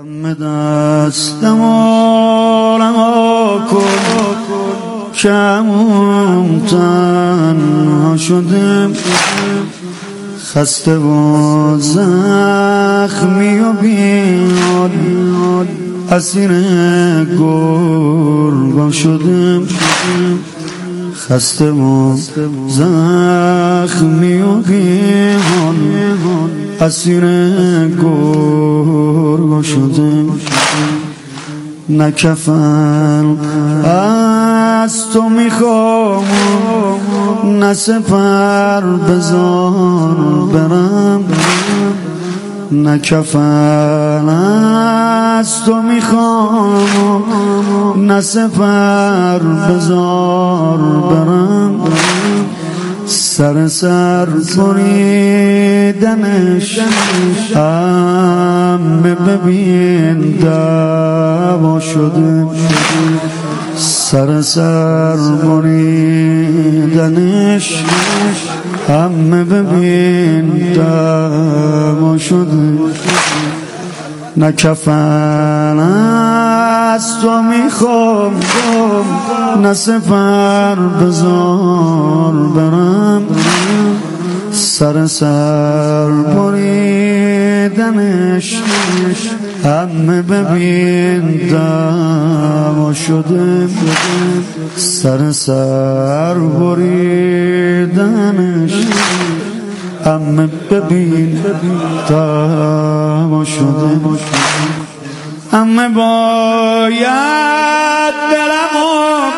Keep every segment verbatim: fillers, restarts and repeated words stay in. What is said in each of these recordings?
همه دستمو رها کن که همون تنها شدم، خسته و زخمی و بیاد اسیر گرگا شدم، خسته و زخمی و بیاد اسیر گرگا شدم. نه کفن از تو میخوام نه سپر بزار برم، نه کفن از تو میخوام نه سپر بزار برم، سر سر بریدنش همه ببین دعوا شده، سر سر بریدنش همه ببین دعوا شده. نه کفن از تو میخوام نه سپر بزار برم، سر سر بریدنش همه ببین دعوا شده، سر سر بریدنش همه ببین دعوا شده. همه باید برم و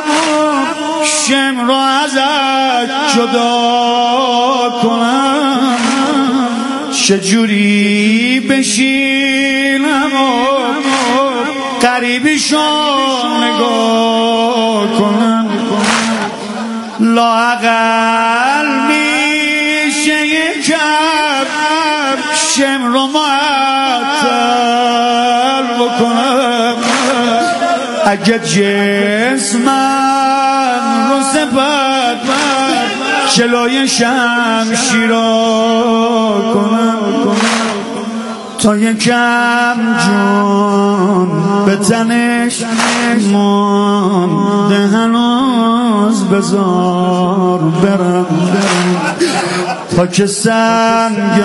شم را ازت جدا کنم، چجوری بشینم و قریبیشون نگاه کنم، لااقل میشه یکم شم رو معطل بکنم، اگه جسمم رو سپر جلوی شمشیرا کنم، تا یکم جون به تنش مانده هنوز بزار برم، تا که سنگ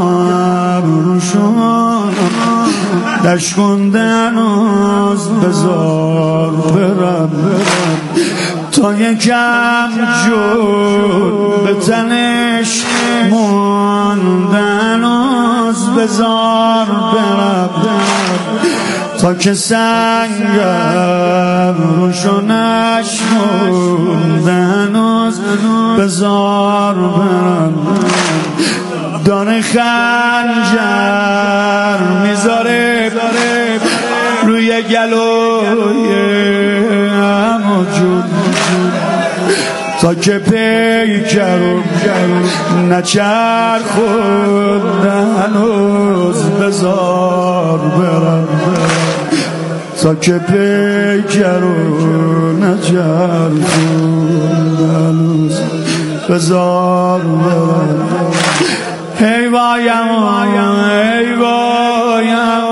ابروشون دشکنده هنوز بزار برم، تا یکم جون به تنش مانده هنوز بزار برم، تا که سنگ ابروشونش مونده هنوز بزار برم. دانه خنجر میذاره روی گلوی همو جون، تا که پیکرم نچرخونده هنوز بزار برم، تا که پیکرم نچرخونده هنوز بزار برم. ای وایم ای وایم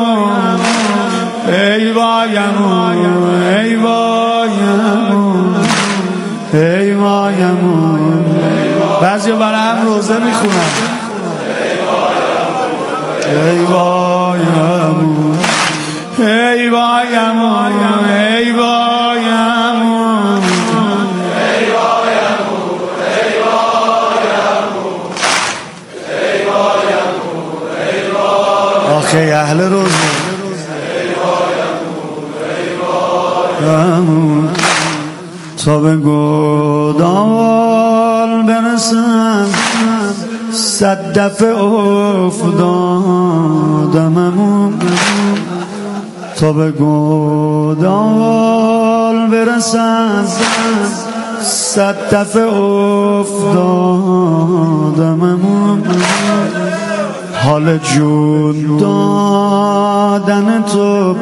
ای وایم ای وایم ای وایم. بعضی برای هم روزه میخونن ای وایم ای وایم ای وایم آخه اهل روزه تا به گودال برسم صد دفعه افتادممون، تا به گودال برسم صد دفعه افتادممون، حال جون دادن تو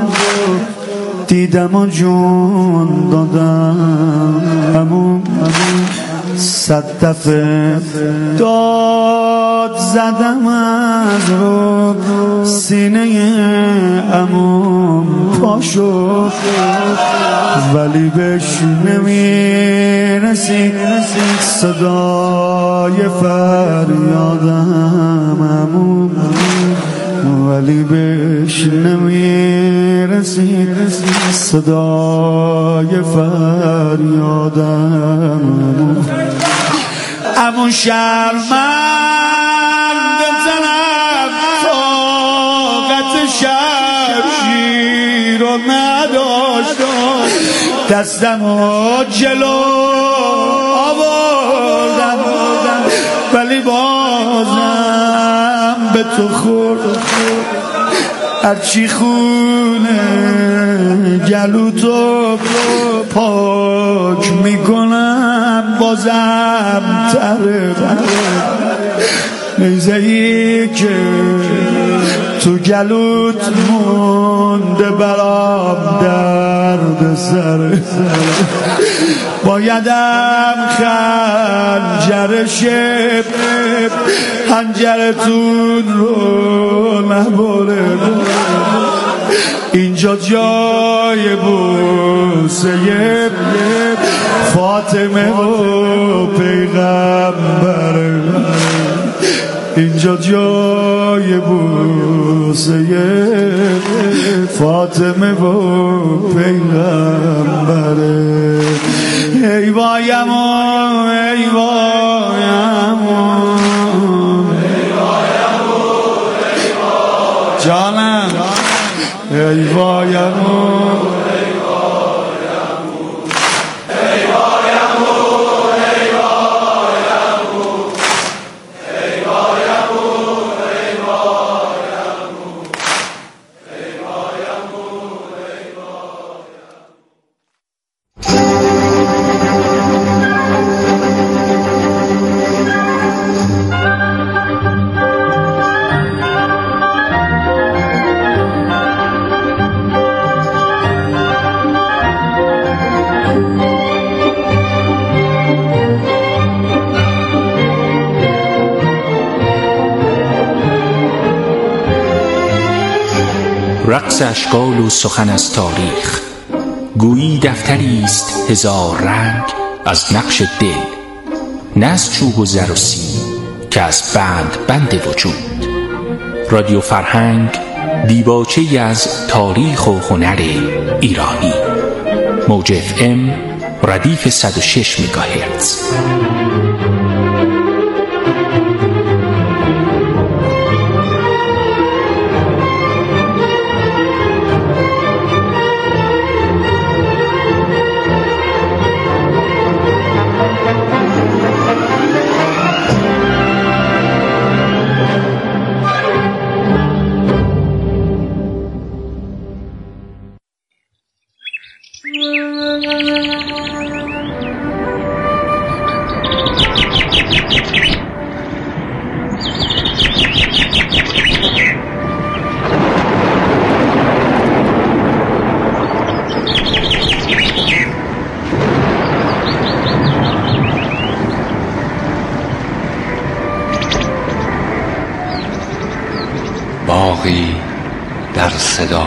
دیدم و جون دادم همون، صد دفعه داد زدم از رو سینه عموم پاشو، ولی بهش نمیرسی صدای فریادم عموم، ولی بهش نمیرسی صدای فریادم عمو. شرمند زنم طاقت شمشیر رو نداشت، دستم و جلو آوردم ولی بازم به تو خورد. هرچی خونه گلو تو پاک میکنم بازم تره، نیزه‌ای که تو گلوت مونده برام درد سر، بایدم خنجرش خنجرتون رو نبره، اینجا جای بوسه فاطمه و پیغمبره، اینجا جای بوسه فاطمه و پیغمبره. ای وایم ای وایم جانم، ای وایم رقص اشکال و سخن از تاریخ، گویی دفتری است هزار رنگ از نقش دل، نه از چوب و زر و سیم که از بند بند وجود. رادیو فرهنگ دیباچه‌ای از تاریخ و هنر ایرانی. موج اف ام ردیف صد و شش مگاهرتز. باغی در صدا،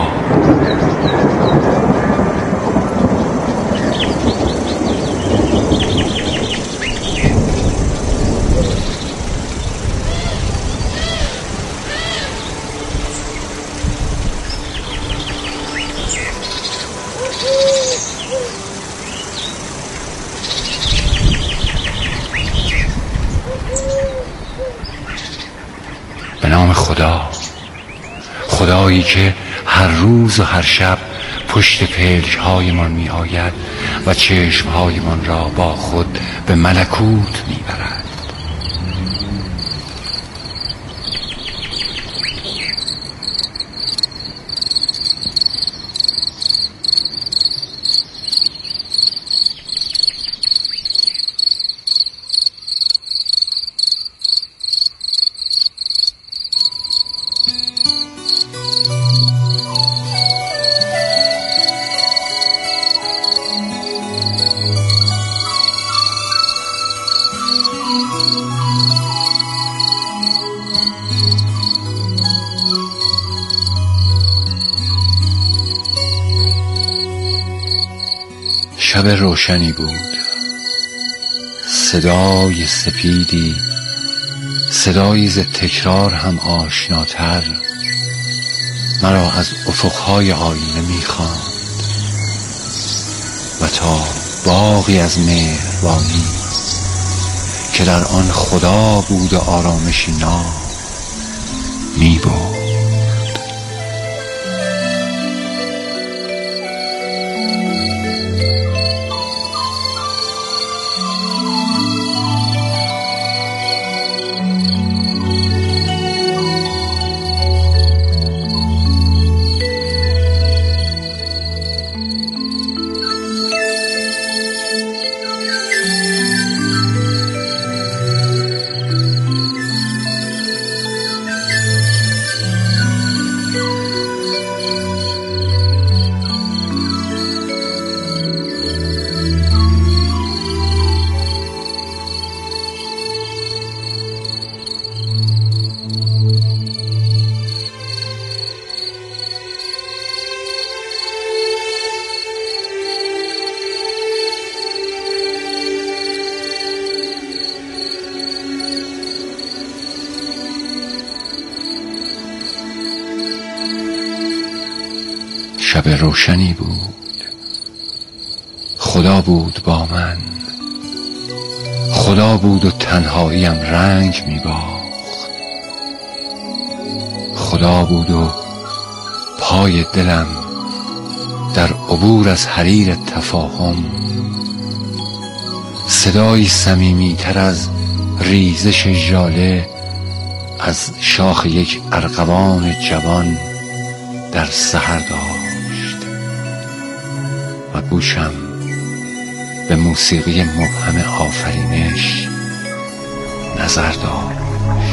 به نام خدا، خدایی که هر روز و هر شب پشت پلک‌هایمان می آید و چشم‌هایمان را با خود به ملکوت می برد. شب روشنی بود، صدای سپیدی، صدایی ز تکرار هم آشناتر مرا از افقهای آینه می‌خواند و تا باغی از مهربانی که در آن خدا بود و آرامشی ناب می‌برد. شب روشنی بود، خدا بود با من، خدا بود و تنهاییم رنگ می‌باخت، خدا بود و پای دلم در عبور از حریر تفاهم صدایی صمیمی‌تر از ریزش ژاله از شاخ یک ارغوان جوان در سحر داشت و گوشم به موسیقی مبهم آفرینش نظر داشت.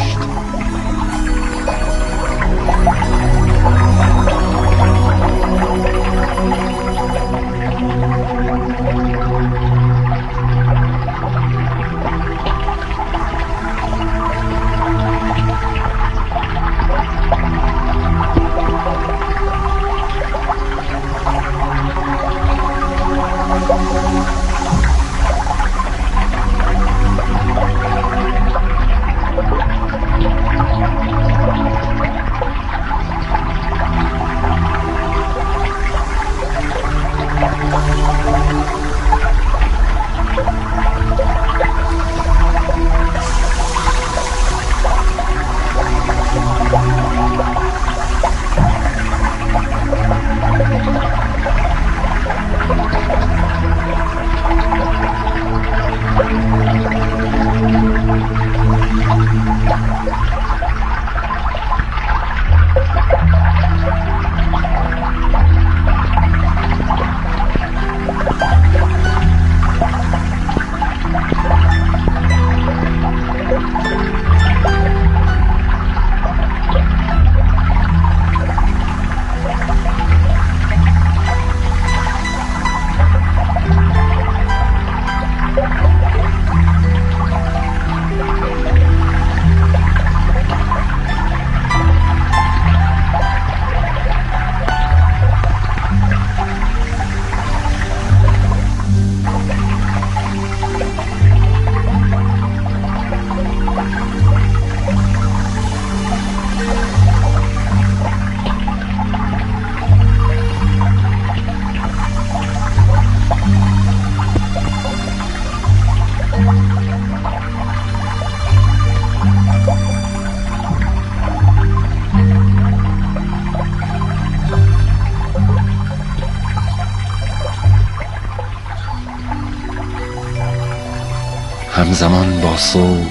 همزمان با صبح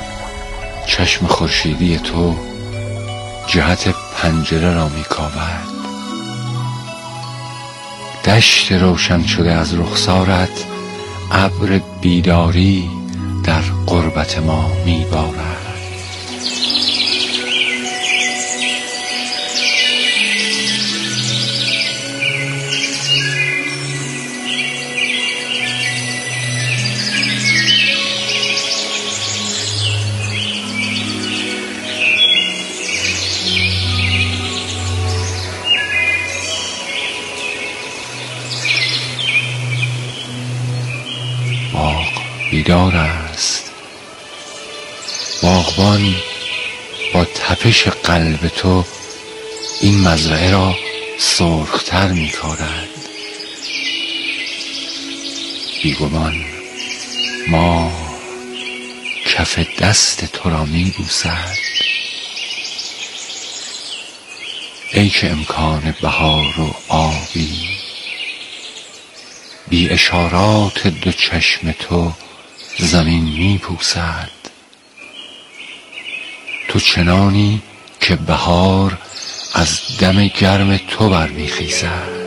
چشم خورشیدی تو جهت پنجره را می‌کاود، دشت روشن شده از رخسارت ابر بیداری در قربت ما می‌بارد. بیدار است. باغبان با تپش قلب تو این مزرعه را سرختر می کارد. بیگمان ما کف دست تو را می بوسد. ای که امکان بهار و آبی، بی اشارات دو چشم تو زمین می پوسد. تو چنانی که بهار از دم گرم تو برمی خیزد.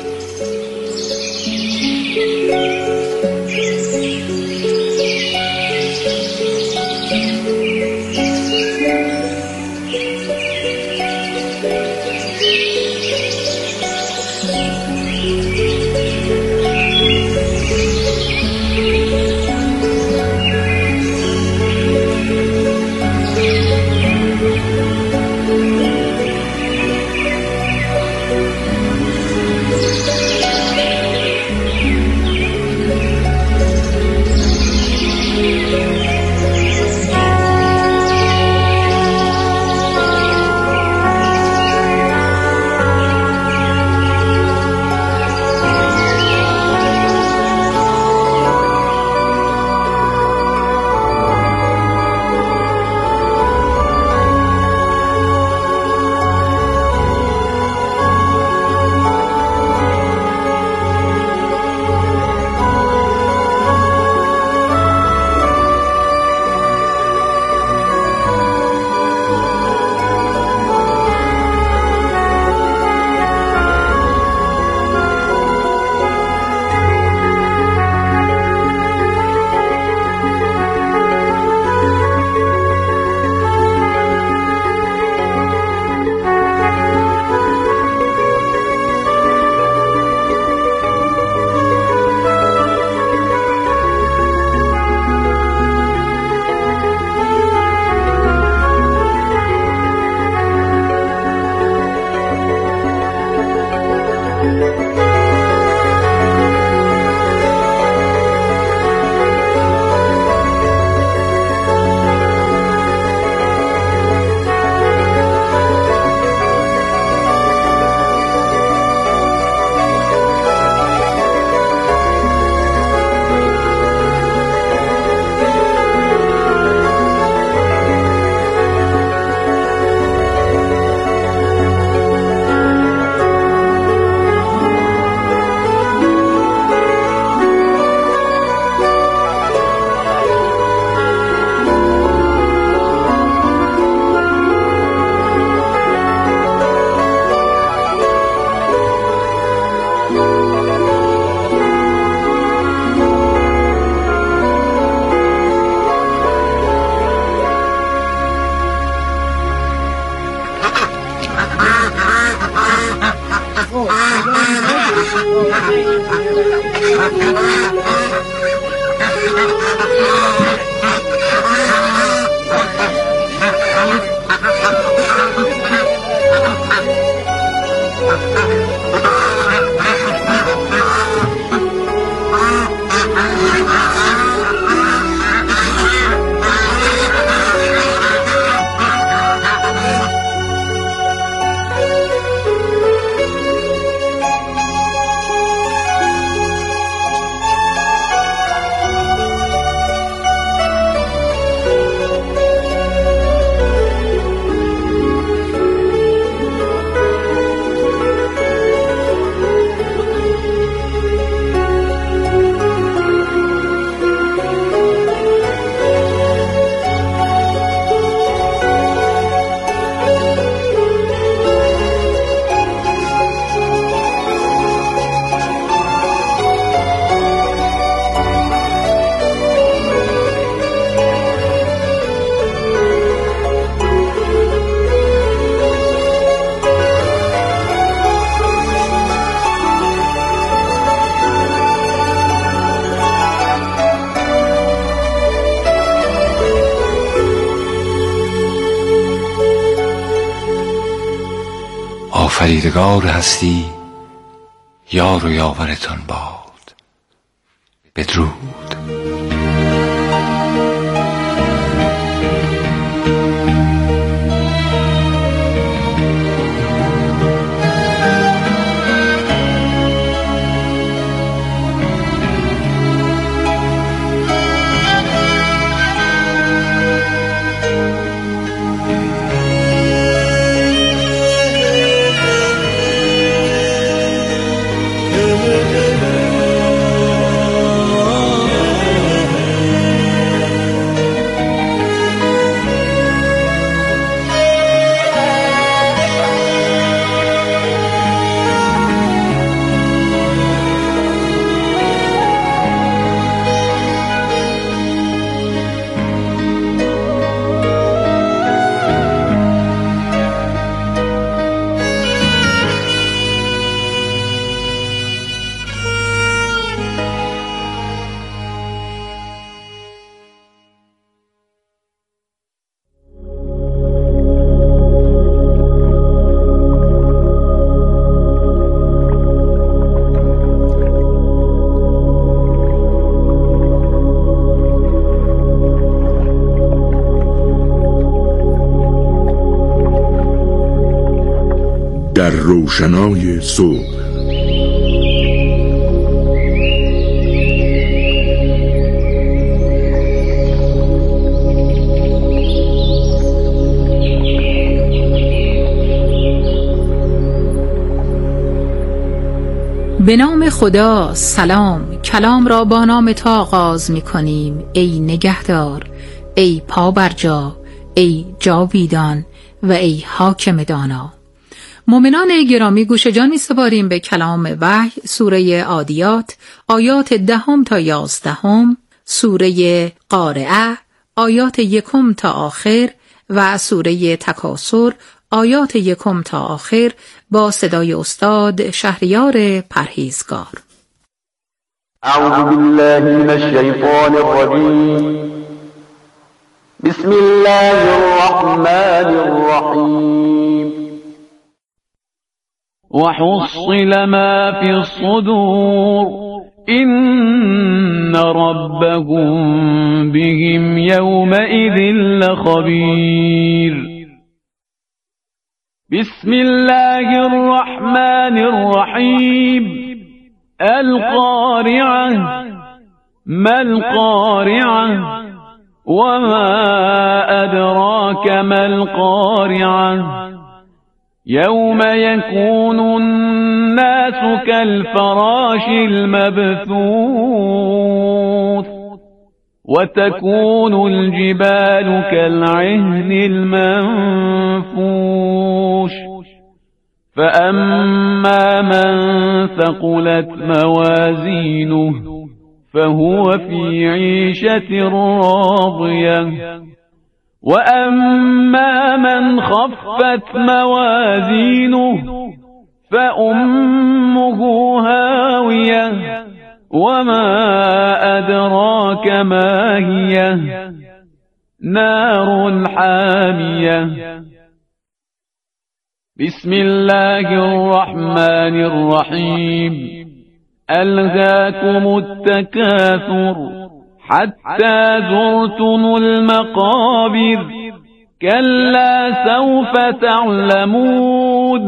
آفریدگار هستی یار و یاورتان باد. بدرود. روشنای صبح. به نام خدا. سلام. کلام را با نام تو آغاز می کنیم. ای نگهدار، ای پابرجا، ای جاویدان و ای حاکم دانا. مؤمنان گرامی، گوش جان می سپاریم به کلام وحی، سوره عادیات آیات دهم تا یازدهم، سوره قارعه آیات یکم تا آخر و سوره تکاثر آیات یکم تا آخر با صدای استاد شهریار پرهیزگار. اعوذ بالله من الشیطان الرجیم. بسم الله الرحمن الرحیم. وحصل ما في الصدور إن ربهم بهم يومئذ لخبير. بسم الله الرحمن الرحيم. القارعة ما القارعة وما أدراك ما القارعة يوم يكون الناس كالفراش المبثوث وتكون الجبال كالعهن المنفوش فأما من ثقلت موازينه فهو في عيشة راضية وأما من خفت موازينه فأمه هاوية وما أدراك ما هي نار حامية. بسم الله الرحمن الرحيم. ألهاكم التكاثر حتى زرتم المقابر كلا سوف تعلمون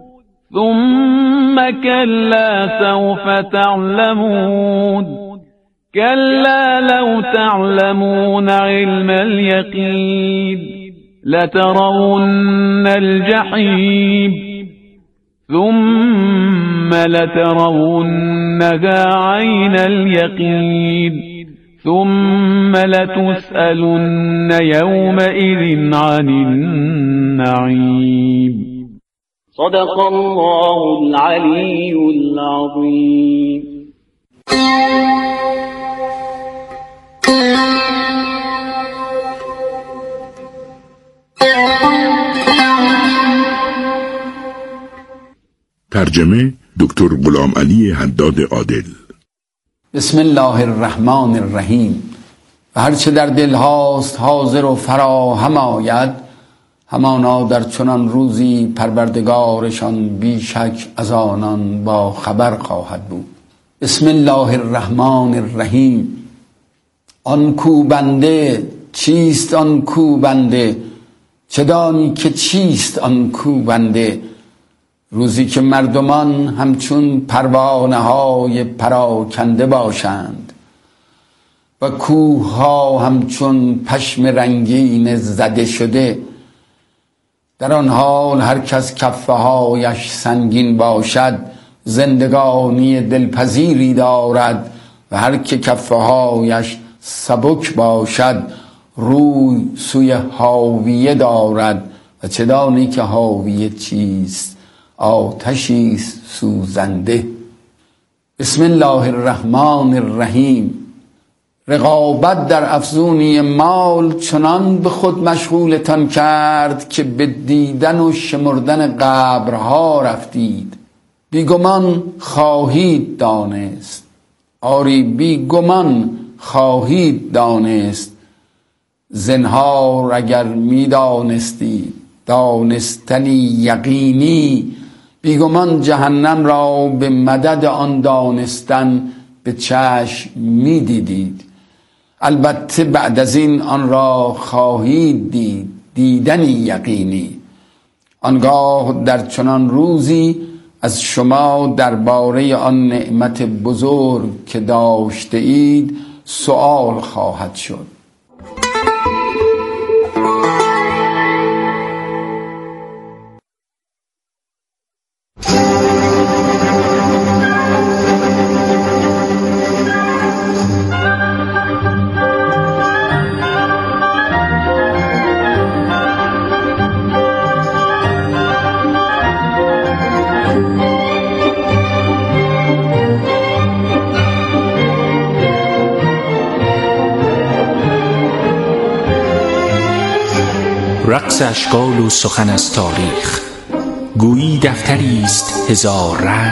ثم كلا سوف تعلمون كلا لو تعلمون علم اليقين لترون الجحيم ثم لترونها عين اليقين ثم لتسألن يومئذ عن النعيم. صدق الله العلي العظيم. ترجمه دکتر غلام علی حداد عادل. بسم الله الرحمن الرحیم. و هرچه در دل هاست حاضر و فراهم آید، همانا در چنان روزی پروردگارشان بیشک از آنان با خبر خواهد بود. بسم الله الرحمن الرحیم. آن کو بنده چیست آن کو بنده، چه دانی که چیست آن کو بنده. روزی که مردمان همچون پروانه های پراکنده باشند و کوه ها همچون پشم رنگین زده شده، در آن حال هر کس کفه هایش سنگین باشد زندگانی دلپذیری دارد و هر که کفه هایش سبک باشد روی سوی حاویه دارد. و چه دانی که حاویه چیست؟ آتشی سوزنده. بسم الله الرحمن الرحیم. رقابت در افزونی مال چنان به خود مشغولتان کرد که به دیدن و شمردن قبرها رفتید. بیگمان خواهید دانست، آری بیگمان خواهید دانست، زنهار اگر می دانستید دانستنی یقینی، بیگمان جهنم را به مدد آن دانستن به چشم می دیدید. البته بعد از این آن را خواهید دید دیدنی یقینی. آنگاه در چنان روزی از شما درباره آن نعمت بزرگ که داشته اید سؤال خواهد شد. رقص اشکال و سخن از تاریخ، گویی دفتری است هزار رنگ